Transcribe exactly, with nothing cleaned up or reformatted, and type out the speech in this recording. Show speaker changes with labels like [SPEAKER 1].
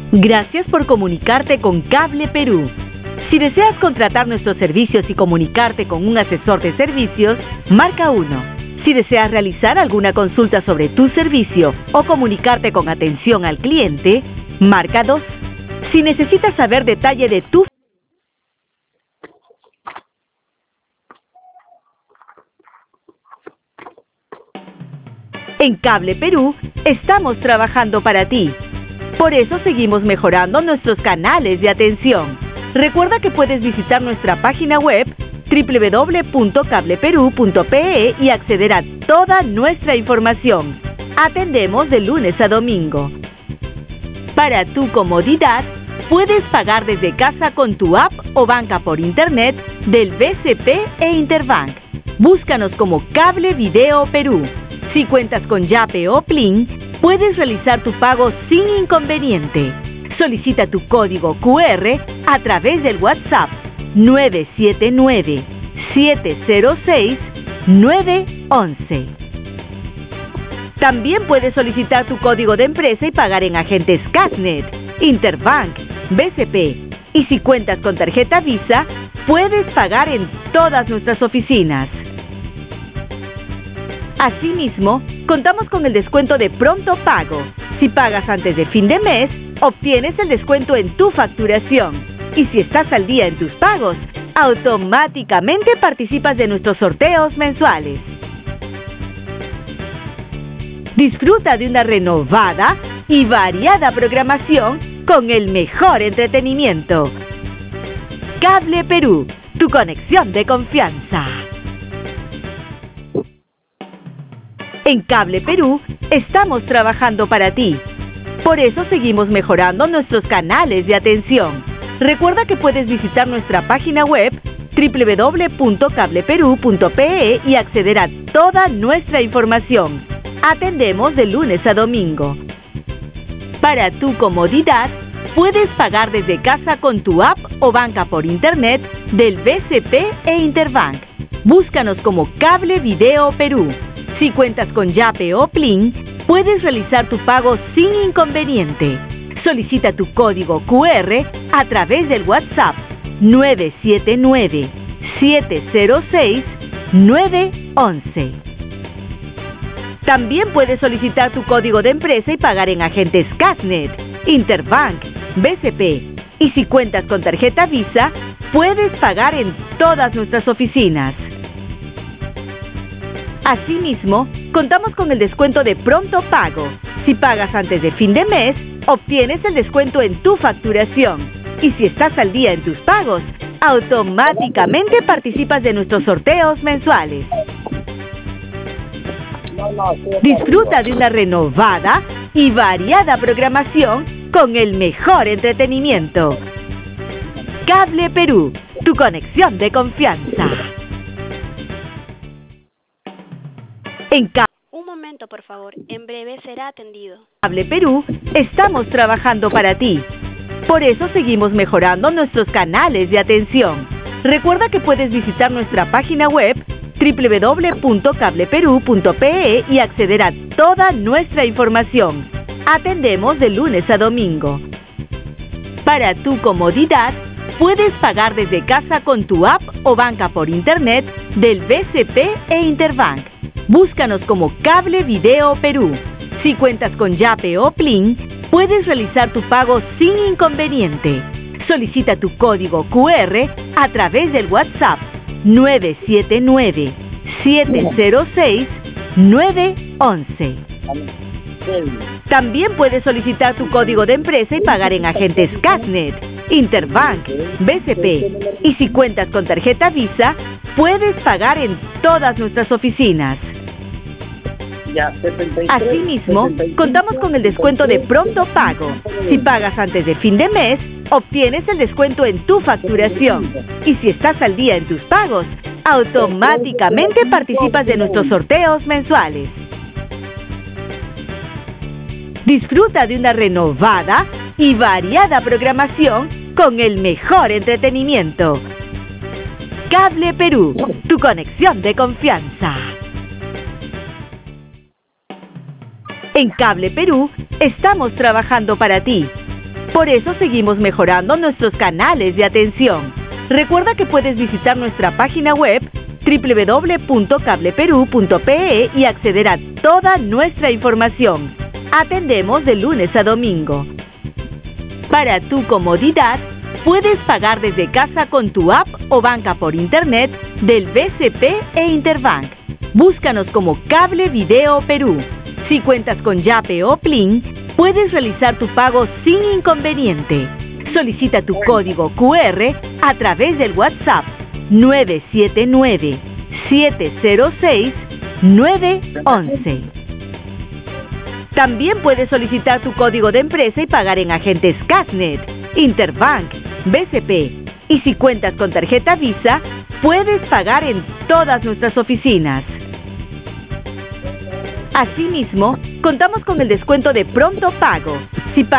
[SPEAKER 1] Gracias por comunicarte con Cable Perú. Si deseas contratar nuestros servicios y comunicarte con un asesor de servicios, marca uno. Si deseas realizar alguna consulta sobre tu servicio o comunicarte con atención al cliente, marca dos. Si necesitas saber detalle de tu En Cable Perú, estamos trabajando para ti. Por eso seguimos mejorando nuestros canales de atención. Recuerda que puedes visitar nuestra página web doble u doble u doble u punto cable perú punto pe e y acceder a toda nuestra información. Atendemos de lunes a domingo. Para tu comodidad, puedes pagar desde casa con tu app o banca por internet del B C P e Interbank. Búscanos como Cable Video Perú. Si cuentas con Yape o Plin, puedes realizar tu pago sin inconveniente. Solicita tu código cu erre a través del WhatsApp nueve siete nueve, siete cero seis, nueve once. También puedes solicitar tu código de empresa y pagar en agentes Cashnet, Interbank, B C P. Y si cuentas con tarjeta Visa, puedes pagar en todas nuestras oficinas. Asimismo, contamos con el descuento de pronto pago. Si pagas antes de fin de mes, obtienes el descuento en tu facturación. Y si estás al día en tus pagos, automáticamente participas de nuestros sorteos mensuales. Disfruta de una renovada y variada programación con el mejor entretenimiento. Cable Perú, tu conexión de confianza. En Cable Perú, estamos trabajando para ti. Por eso seguimos mejorando nuestros canales de atención. Recuerda que puedes visitar nuestra página web doble u doble u doble u punto cable perú punto pe e y acceder a toda nuestra información. Atendemos de lunes a domingo. Para tu comodidad, puedes pagar desde casa con tu app o banca por internet del B C P e Interbank. Búscanos como Cable Video Perú. Si cuentas con Yape o Plin, puedes realizar tu pago sin inconveniente. Solicita tu código cu erre a través del WhatsApp nueve siete nueve, siete cero seis, nueve once. También puedes solicitar tu código de empresa y pagar en agentes Cashnet, Interbank, B C P. Y si cuentas con tarjeta Visa, puedes pagar en todas nuestras oficinas. Asimismo, contamos con el descuento de pronto pago. Si pagas antes de fin de mes, obtienes el descuento en tu facturación. Y si estás al día en tus pagos, automáticamente participas de nuestros sorteos mensuales. Disfruta de una renovada y variada programación con el mejor entretenimiento. Cable Perú, tu conexión de confianza. En Cable
[SPEAKER 2] Un momento, por favor. En breve será atendido.
[SPEAKER 1] Cable Perú, estamos trabajando para ti. Por eso seguimos mejorando nuestros canales de atención. Recuerda que puedes visitar nuestra página web doble u doble u doble u punto cable perú punto pe e y acceder a toda nuestra información. Atendemos de lunes a domingo. Para tu comodidad, puedes pagar desde casa con tu app o banca por internet del B C P e Interbank. Búscanos como Cable Video Perú. Si cuentas con Yape o Plin, puedes realizar tu pago sin inconveniente. Solicita tu código cu erre a través del WhatsApp nueve siete nueve, siete cero seis, nueve once. También puedes solicitar tu código de empresa y pagar en agentes Cashnet, Interbank, B C P. Y si cuentas con tarjeta Visa, puedes pagar en todas nuestras oficinas. Asimismo, contamos con el descuento de pronto pago. Si pagas antes de fin de mes, obtienes el descuento en tu facturación. Y si estás al día en tus pagos, automáticamente participas de nuestros sorteos mensuales. Disfruta de una renovada y variada programación con el mejor entretenimiento. Cable Perú, tu conexión de confianza. En Cable Perú, estamos trabajando para ti. Por eso seguimos mejorando nuestros canales de atención. Recuerda que puedes visitar nuestra página web doble u doble u doble u punto cable perú punto pe e y acceder a toda nuestra información. Atendemos de lunes a domingo. Para tu comodidad, puedes pagar desde casa con tu app o banca por internet del B C P e Interbank. Búscanos como Cable Video Perú. Si cuentas con Yape o Plin, puedes realizar tu pago sin inconveniente. Solicita tu código cu erre a través del WhatsApp nueve siete nueve, siete cero seis, nueve uno. También puedes solicitar tu código de empresa y pagar en agentes Casnet, Interbank, B C P. Y si cuentas con tarjeta Visa, puedes pagar en todas nuestras oficinas. Asimismo, contamos con el descuento de Pronto Pago. Si